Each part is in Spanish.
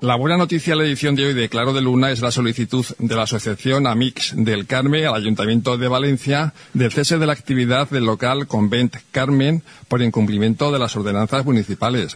La buena noticia de la edición de hoy de Claro de Luna es la solicitud de la Asociación Amics del Carme al Ayuntamiento de Valencia del cese de la actividad del local Convent Carmen por incumplimiento de las ordenanzas municipales.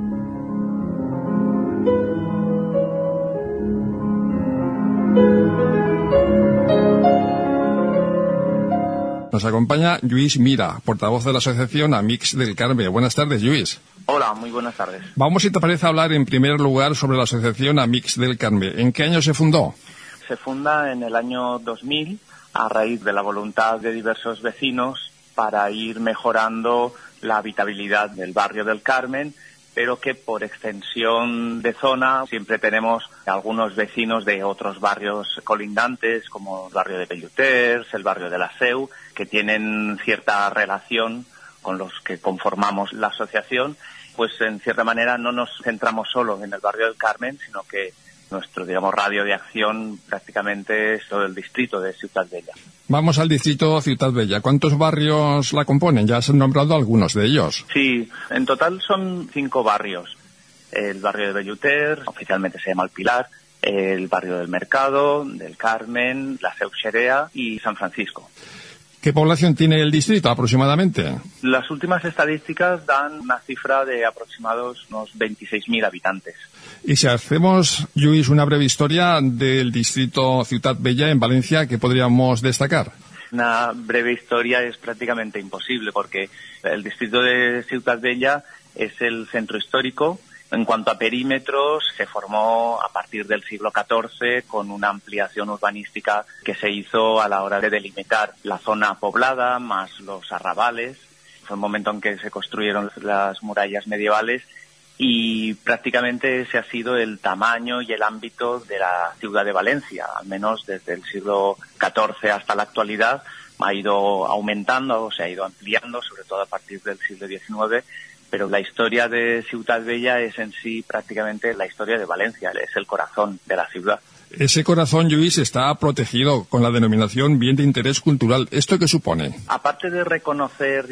Nos acompaña Lluís Mira, portavoz de la Asociación Amics del Carme. Buenas tardes, Lluís. Hola, muy buenas tardes. Vamos, si te parece, a hablar en primer lugar sobre la Asociación Amics del Carme. ¿En qué año se fundó? Se funda en el año 2000 a raíz de la voluntad de diversos vecinos para ir mejorando la habitabilidad del barrio del Carmen, pero que por extensión de zona siempre tenemos algunos vecinos de otros barrios colindantes, como el barrio de Belluters, el barrio de la Seu, que tienen cierta relación con los que conformamos la asociación. Pues en cierta manera no nos centramos solo en el barrio del Carmen, sino que nuestro, radio de acción prácticamente es todo el distrito de Ciutat Vella. Vamos al distrito Ciutat Vella. ¿Cuántos barrios la componen? Ya se han nombrado algunos de ellos. Sí, en total son 5 barrios. El barrio de Belluters, oficialmente se llama El Pilar, el barrio del Mercado, del Carmen, la Seu Xerea y San Francisco. ¿Qué población tiene el distrito aproximadamente? Las últimas estadísticas dan una cifra de aproximados unos 26.000 habitantes. Y si hacemos, Lluís, una breve historia del distrito Ciutat Vella en Valencia, ¿qué podríamos destacar? Una breve historia es prácticamente imposible porque el distrito de Ciutat Vella es el centro histórico. En cuanto a perímetros, se formó a partir del siglo XIV con una ampliación urbanística que se hizo a la hora de delimitar la zona poblada más los arrabales. Fue el momento en que se construyeron las murallas medievales y prácticamente ese ha sido el tamaño y el ámbito de la ciudad de Valencia, al menos desde el siglo XIV hasta la actualidad. Ha ido aumentando, se ha ido ampliando, sobre todo a partir del siglo XIX. Pero la historia de Ciutat Vella es en sí prácticamente la historia de Valencia, es el corazón de la ciudad. Ese corazón, Lluís, está protegido con la denominación Bien de Interés Cultural. ¿Esto qué supone? Aparte de reconocer,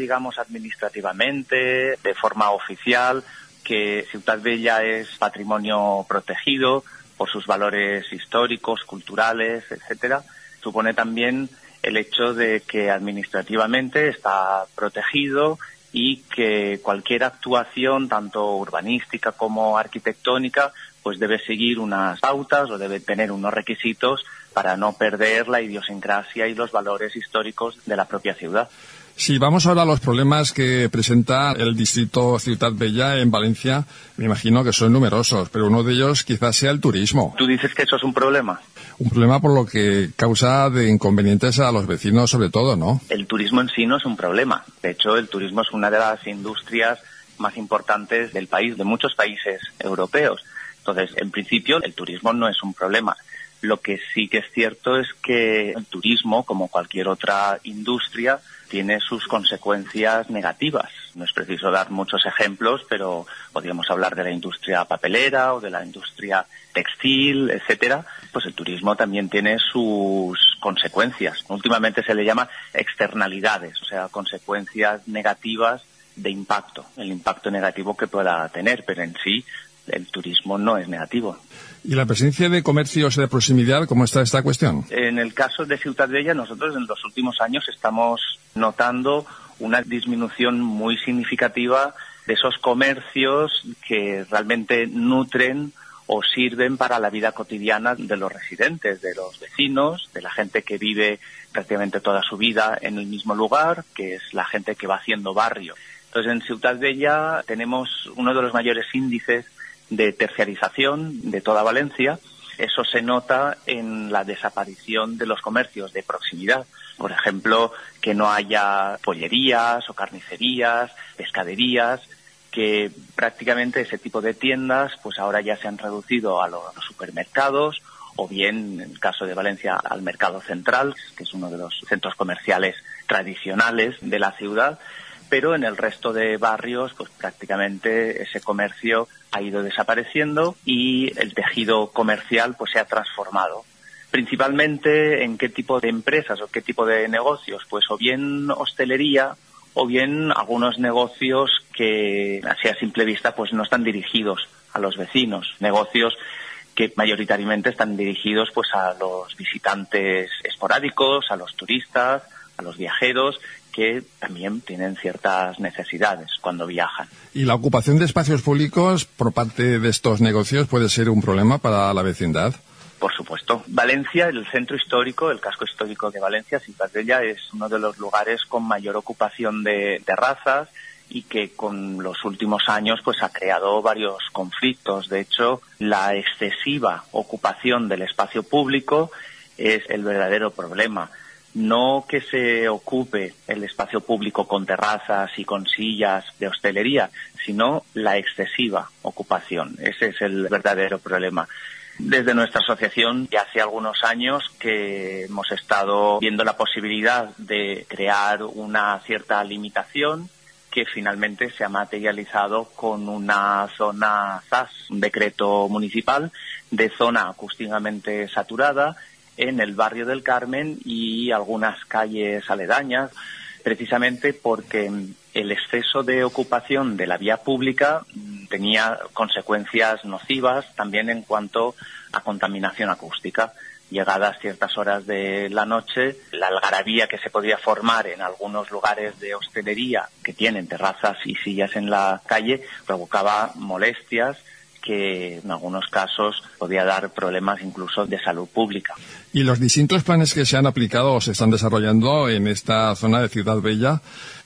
administrativamente, de forma oficial, que Ciutat Vella es patrimonio protegido por sus valores históricos, culturales, etcétera, supone también el hecho de que administrativamente está protegido y que cualquier actuación, tanto urbanística como arquitectónica, pues debe seguir unas pautas o debe tener unos requisitos para no perder la idiosincrasia y los valores históricos de la propia ciudad. Si vamos ahora a los problemas que presenta el distrito Ciutat Vella en Valencia, me imagino que son numerosos, pero uno de ellos quizás sea el turismo. ¿Tú dices que eso es un problema? Un problema por lo que causa de inconvenientes a los vecinos sobre todo, ¿no? El turismo en sí no es un problema. De hecho, el turismo es una de las industrias más importantes del país, de muchos países europeos. Entonces, en principio, el turismo no es un problema. Lo que sí que es cierto es que el turismo, como cualquier otra industria, tiene sus consecuencias negativas. No es preciso dar muchos ejemplos, pero podríamos hablar de la industria papelera o de la industria textil, etcétera. Pues el turismo también tiene sus consecuencias. Últimamente se le llama externalidades, o sea, consecuencias negativas de impacto, el impacto negativo que pueda tener, pero en sí el turismo no es negativo. ¿Y la presencia de comercios de proximidad, cómo está esta cuestión? En el caso de Ciutat Vella, nosotros en los últimos años estamos notando una disminución muy significativa de esos comercios que realmente nutren o sirven para la vida cotidiana de los residentes, de los vecinos, de la gente que vive prácticamente toda su vida en el mismo lugar, que es la gente que va haciendo barrio. Entonces, en Ciutat Vella tenemos uno de los mayores índices de terciarización de toda Valencia. Eso se nota en la desaparición de los comercios de proximidad. Por ejemplo, que no haya pollerías o carnicerías, pescaderías, que prácticamente ese tipo de tiendas pues ahora ya se han reducido a los supermercados o bien, en el caso de Valencia, al mercado central, que es uno de los centros comerciales tradicionales de la ciudad. Pero en el resto de barrios, pues prácticamente ese comercio ha ido desapareciendo y el tejido comercial pues se ha transformado. Principalmente en qué tipo de empresas o qué tipo de negocios, pues o bien hostelería o bien algunos negocios que así a simple vista pues no están dirigidos a los vecinos, negocios que mayoritariamente están dirigidos pues a los visitantes esporádicos, a los turistas, a los viajeros, que también tienen ciertas necesidades cuando viajan. ¿Y la ocupación de espacios públicos por parte de estos negocios puede ser un problema para la vecindad? Por supuesto. Valencia, el centro histórico, el casco histórico de Valencia, Ciutat Vella, es uno de los lugares con mayor ocupación de terrazas y que con los últimos años pues ha creado varios conflictos. De hecho, la excesiva ocupación del espacio público es el verdadero problema. No que se ocupe el espacio público con terrazas y con sillas de hostelería, sino la excesiva ocupación. Ese es el verdadero problema. Desde nuestra asociación ya hace algunos años que hemos estado viendo la posibilidad de crear una cierta limitación que finalmente se ha materializado con una zona ZAS, un decreto municipal de zona acústicamente saturada en el barrio del Carmen y algunas calles aledañas, precisamente porque el exceso de ocupación de la vía pública tenía consecuencias nocivas también en cuanto a contaminación acústica. Llegadas ciertas horas de la noche, la algarabía que se podía formar en algunos lugares de hostelería que tienen terrazas y sillas en la calle provocaba molestias que en algunos casos podía dar problemas incluso de salud pública. ¿Y los distintos planes que se han aplicado o se están desarrollando en esta zona de Ciutat Vella,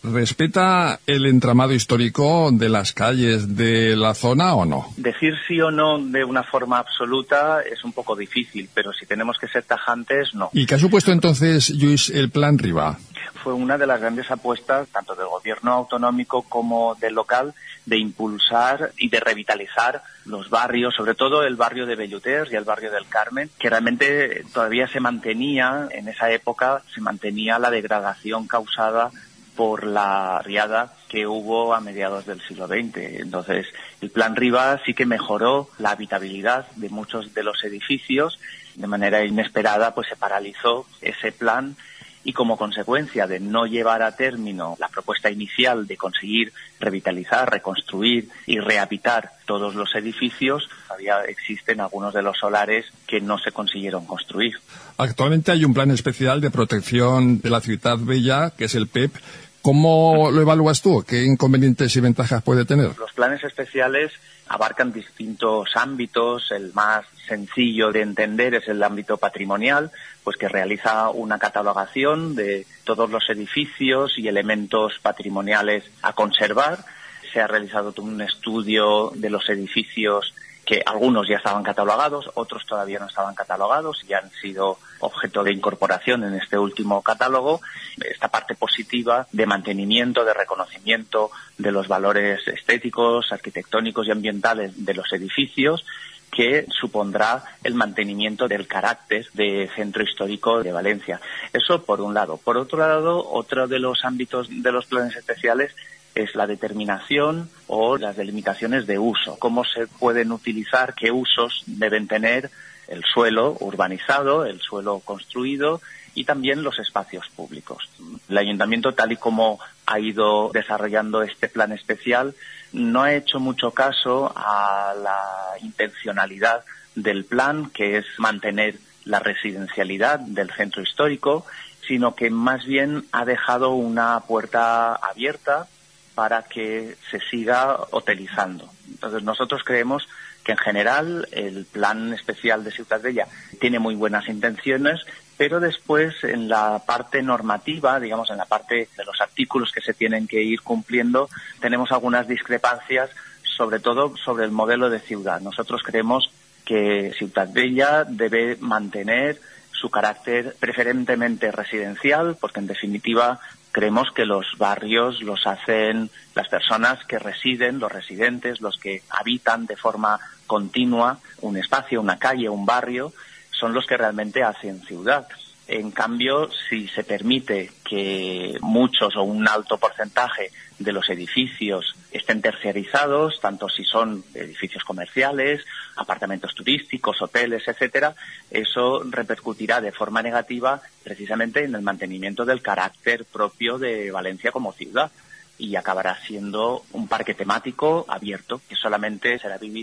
respeta el entramado histórico de las calles de la zona o no? Decir sí o no de una forma absoluta es un poco difícil, pero si tenemos que ser tajantes, no. ¿Y qué ha supuesto entonces, Lluís, el Plan Riba? Fue una de las grandes apuestas, tanto del gobierno autonómico como del local, de impulsar y de revitalizar los barrios, sobre todo el barrio de Belluters y el barrio del Carmen, que realmente todavía se mantenía, en esa época, se mantenía la degradación causada por la riada que hubo a mediados del siglo XX. Entonces, el Plan Riba sí que mejoró la habitabilidad de muchos de los edificios. De manera inesperada, pues se paralizó ese plan y como consecuencia de no llevar a término la propuesta inicial de conseguir revitalizar, reconstruir y rehabitar todos los edificios, todavía existen algunos de los solares que no se consiguieron construir. Actualmente hay un plan especial de protección de la Ciutat Vella, que es el PEP. ¿Cómo lo evalúas tú? ¿Qué inconvenientes y ventajas puede tener? Los planes especiales abarcan distintos ámbitos. El más sencillo de entender es el ámbito patrimonial, pues que realiza una catalogación de todos los edificios y elementos patrimoniales a conservar. Se ha realizado un estudio de los edificios que algunos ya estaban catalogados, otros todavía no estaban catalogados y han sido objeto de incorporación en este último catálogo. Esta parte positiva de mantenimiento, de reconocimiento de los valores estéticos, arquitectónicos y ambientales de los edificios, que supondrá el mantenimiento del carácter de centro histórico de Valencia. Eso por un lado. Por otro lado, otro de los ámbitos de los planes especiales es la determinación o las delimitaciones de uso. Cómo se pueden utilizar, qué usos deben tener el suelo urbanizado, el suelo construido y también los espacios públicos. El Ayuntamiento, tal y como ha ido desarrollando este plan especial, no ha hecho mucho caso a la intencionalidad del plan, que es mantener la residencialidad del centro histórico, sino que más bien ha dejado una puerta abierta para que se siga hotelizando. Entonces nosotros creemos que en general el plan especial de Ciutat Vella tiene muy buenas intenciones, pero después en la parte normativa, digamos en la parte de los artículos que se tienen que ir cumpliendo, tenemos algunas discrepancias, sobre todo sobre el modelo de ciudad. Nosotros creemos que Ciutat Vella debe mantener su carácter preferentemente residencial, porque en definitiva creemos que los barrios los hacen las personas que residen, los residentes, los que habitan de forma continua un espacio, una calle, un barrio, son los que realmente hacen ciudad. En cambio, si se permite que muchos o un alto porcentaje de los edificios estén terciarizados, tanto si son edificios comerciales, apartamentos turísticos, hoteles, etcétera, eso repercutirá de forma negativa precisamente en el mantenimiento del carácter propio de Valencia como ciudad y acabará siendo un parque temático abierto que solamente será vivida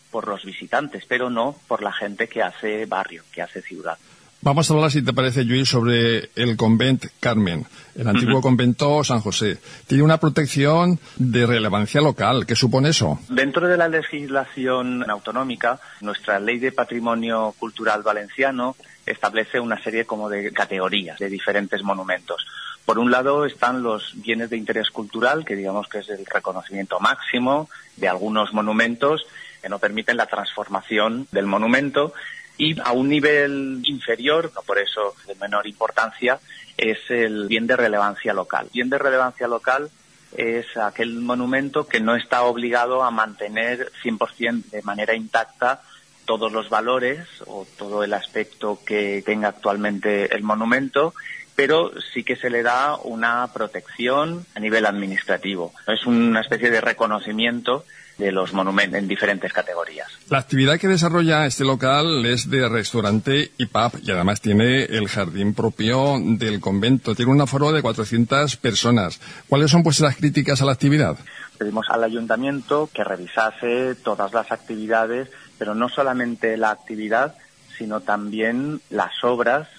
por los visitantes, pero no por la gente que hace barrio, que hace ciudad. Vamos a hablar, si te parece, Lluís, sobre el Convent Carmen, el antiguo convento San José. Tiene una protección de relevancia local. ¿Qué supone eso? Dentro de la legislación autonómica, nuestra Ley de Patrimonio Cultural Valenciano establece una serie como de categorías de diferentes monumentos. Por un lado están los bienes de interés cultural, que digamos que es el reconocimiento máximo de algunos monumentos que no permiten la transformación del monumento. Y a un nivel inferior, no por eso de menor importancia, es el bien de relevancia local. Bien de relevancia local es aquel monumento que no está obligado a mantener 100% de manera intacta todos los valores o todo el aspecto que tenga actualmente el monumento, pero sí que se le da una protección a nivel administrativo. Es una especie de reconocimiento de los monumentos en diferentes categorías. La actividad que desarrolla este local es de restaurante y pub, y además tiene el jardín propio del convento. Tiene un aforo de 400 personas. ¿Cuáles son pues las críticas a la actividad? Pedimos al ayuntamiento que revisase todas las actividades, pero no solamente la actividad, sino también las obras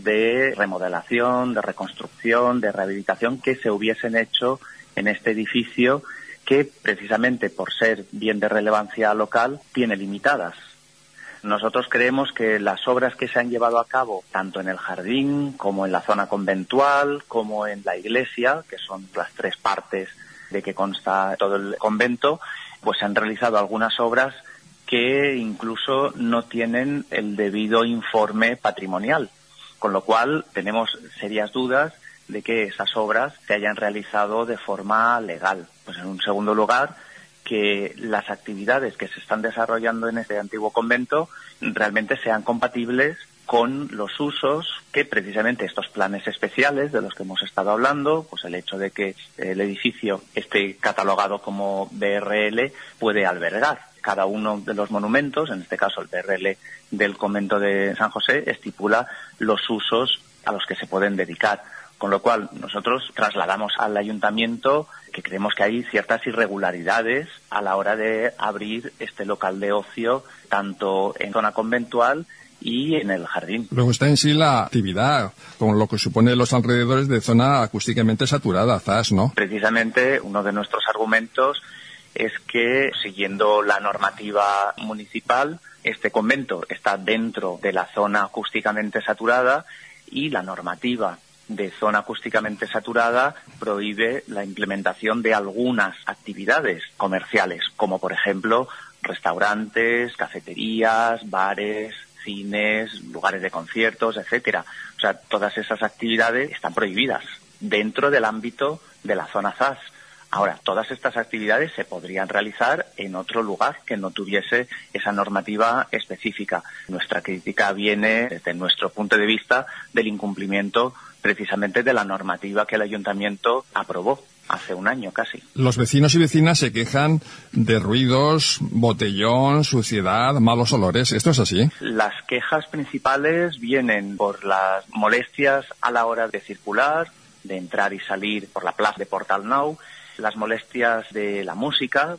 de remodelación, de reconstrucción, de rehabilitación que se hubiesen hecho en este edificio, que precisamente por ser bien de relevancia local tiene limitadas. Nosotros creemos que las obras que se han llevado a cabo tanto en el jardín como en la zona conventual como en la iglesia, que son las tres partes de que consta todo el convento, pues se han realizado algunas obras que incluso no tienen el debido informe patrimonial, con lo cual tenemos serias dudas de que esas obras se hayan realizado de forma legal. Pues en un segundo lugar, que las actividades que se están desarrollando en este antiguo convento realmente sean compatibles con los usos que precisamente estos planes especiales de los que hemos estado hablando, pues el hecho de que el edificio esté catalogado como BRL puede albergar. Cada uno de los monumentos, en este caso el BRL del convento de San José, estipula los usos a los que se pueden dedicar. Con lo cual, nosotros trasladamos al ayuntamiento que creemos que hay ciertas irregularidades a la hora de abrir este local de ocio, tanto en zona conventual y en el jardín. Luego está en sí la actividad, con lo que supone los alrededores de zona acústicamente saturada, ZAS, ¿no? Precisamente, uno de nuestros argumentos es que, siguiendo la normativa municipal, este convento está dentro de la zona acústicamente saturada y la normativa de zona acústicamente saturada prohíbe la implementación de algunas actividades comerciales, como por ejemplo restaurantes, cafeterías, bares, cines, lugares de conciertos, etcétera. O sea, todas esas actividades están prohibidas dentro del ámbito de la zona ZAS. Ahora, todas estas actividades se podrían realizar en otro lugar que no tuviese esa normativa específica. Nuestra crítica viene, desde nuestro punto de vista, del incumplimiento precisamente de la normativa que el ayuntamiento aprobó hace un año casi. Los vecinos y vecinas se quejan de ruidos, botellón, suciedad, malos olores. ¿Esto es así? Las quejas principales vienen por las molestias a la hora de circular, de entrar y salir por la plaza de Portal Nou, las molestias de la música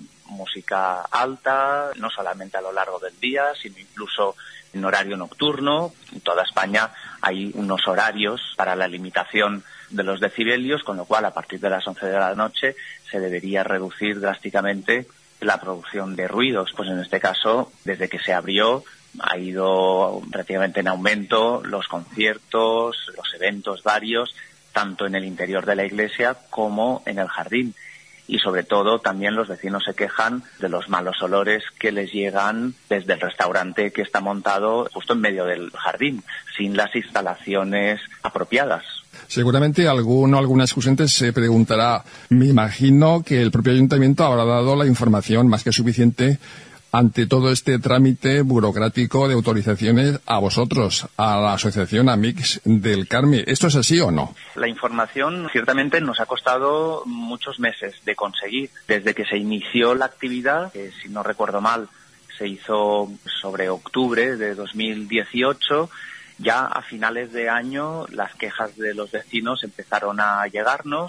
alta, no solamente a lo largo del día, sino incluso en horario nocturno. En toda España hay unos horarios para la limitación de los decibelios, con lo cual a partir de las 11 de la noche se debería reducir drásticamente la producción de ruidos. Pues en este caso, desde que se abrió, ha ido prácticamente en aumento los conciertos, los eventos varios, tanto en el interior de la iglesia como en el jardín. Y sobre todo también los vecinos se quejan de los malos olores que les llegan desde el restaurante que está montado justo en medio del jardín, sin las instalaciones apropiadas. Seguramente alguna excusante se preguntará, me imagino que el propio ayuntamiento habrá dado la información más que suficiente ante todo este trámite burocrático de autorizaciones a vosotros, a la asociación Amics del Carme. ¿Esto es así o no? La información ciertamente nos ha costado muchos meses de conseguir. Desde que se inició la actividad, que si no recuerdo mal se hizo sobre octubre de 2018, ya a finales de año las quejas de los vecinos empezaron a llegarnos.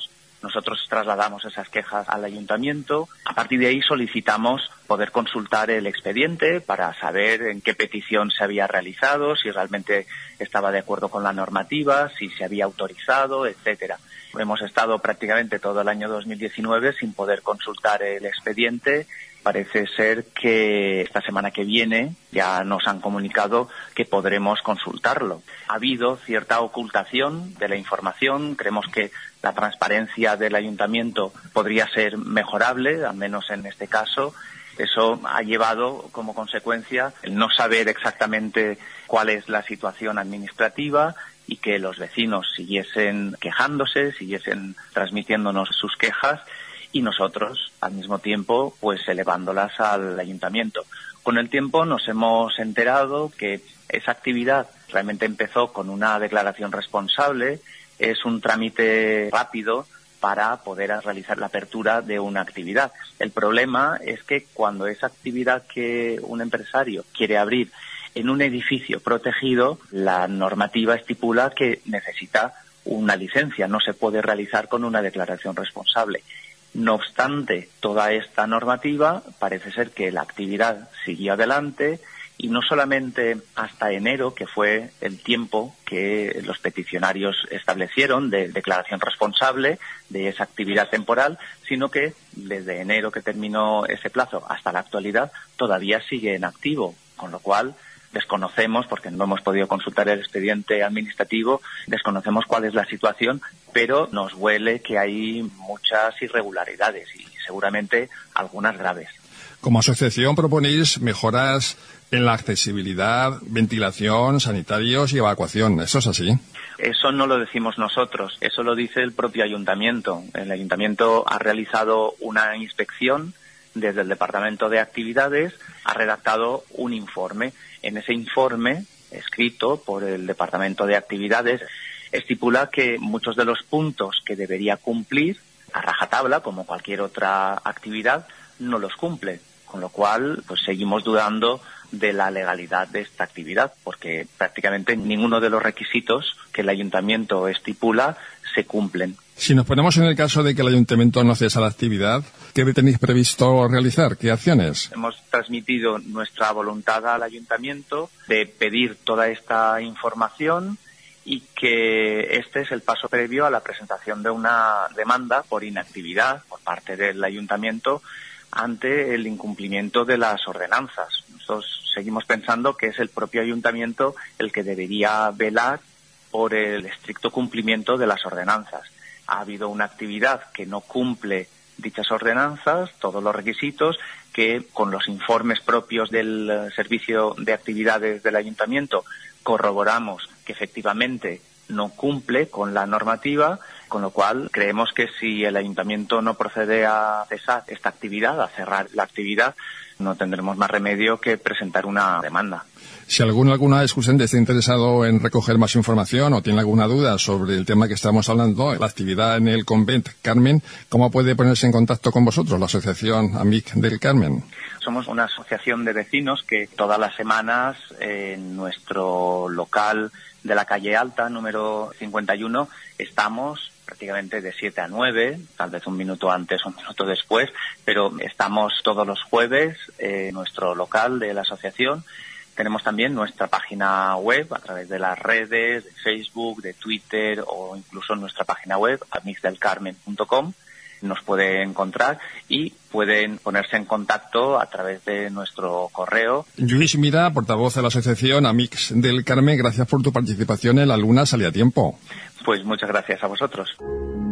Nosotros trasladamos esas quejas al ayuntamiento. A partir de ahí solicitamos poder consultar el expediente para saber en qué petición se había realizado, si realmente estaba de acuerdo con la normativa, si se había autorizado, etcétera. Hemos estado prácticamente todo el año 2019 sin poder consultar el expediente. Parece ser que esta semana que viene ya nos han comunicado que podremos consultarlo. Ha habido cierta ocultación de la información. Creemos que la transparencia del ayuntamiento podría ser mejorable, al menos en este caso. Eso ha llevado como consecuencia el no saber exactamente cuál es la situación administrativa y que los vecinos siguiesen quejándose, siguiesen transmitiéndonos sus quejas y nosotros, al mismo tiempo, pues elevándolas al ayuntamiento. Con el tiempo nos hemos enterado que esa actividad realmente empezó con una declaración responsable, es un trámite rápido para poder realizar la apertura de una actividad. El problema es que cuando esa actividad que un empresario quiere abrir en un edificio protegido, la normativa estipula que necesita una licencia, no se puede realizar con una declaración responsable. No obstante, toda esta normativa parece ser que la actividad siguió adelante y no solamente hasta enero, que fue el tiempo que los peticionarios establecieron de declaración responsable de esa actividad temporal, sino que desde enero que terminó ese plazo hasta la actualidad todavía sigue en activo, con lo cual desconocemos, porque no hemos podido consultar el expediente administrativo, desconocemos cuál es la situación, pero nos huele que hay muchas irregularidades y seguramente algunas graves. Como asociación proponéis mejoras en la accesibilidad, ventilación, sanitarios y evacuación. ¿Eso es así? Eso no lo decimos nosotros, eso lo dice el propio ayuntamiento. El ayuntamiento ha realizado una inspección desde el Departamento de Actividades, ha redactado un informe. En ese informe, escrito por el Departamento de Actividades, estipula que muchos de los puntos que debería cumplir a rajatabla, como cualquier otra actividad, no los cumple. Con lo cual, pues seguimos dudando de la legalidad de esta actividad, porque prácticamente ninguno de los requisitos que el ayuntamiento estipula se cumplen. Si nos ponemos en el caso de que el ayuntamiento no cesa la actividad, ¿qué tenéis previsto realizar? ¿Qué acciones? Hemos transmitido nuestra voluntad al ayuntamiento de pedir toda esta información y que este es el paso previo a la presentación de una demanda por inactividad por parte del ayuntamiento ante el incumplimiento de las ordenanzas. Nosotros seguimos pensando que es el propio ayuntamiento el que debería velar por el estricto cumplimiento de las ordenanzas. Ha habido una actividad que no cumple dichas ordenanzas, todos los requisitos, que con los informes propios del Servicio de Actividades del Ayuntamiento corroboramos que efectivamente no cumple con la normativa, con lo cual creemos que si el Ayuntamiento no procede a cesar esta actividad, a cerrar la actividad, no tendremos más remedio que presentar una demanda. Si alguna excusante está interesado en recoger más información o tiene alguna duda sobre el tema que estamos hablando, la actividad en el Convent Carmen, ¿cómo puede ponerse en contacto con vosotros, la Asociación Amics del Carmen? Somos una asociación de vecinos que todas las semanas en nuestro local de la calle Alta, número 51, estamos prácticamente de 7 a 9, tal vez un minuto antes o un minuto después, pero estamos todos los jueves en nuestro local de la asociación. Tenemos también nuestra página web a través de las redes, de Facebook, de Twitter o incluso nuestra página web, amicsdelcarmen.com. Nos puede encontrar y pueden ponerse en contacto a través de nuestro correo. Lluís Mira, portavoz de la Asociación Amics del Carmen, gracias por tu participación en La Luna Sale a Tiempo. Pues muchas gracias a vosotros.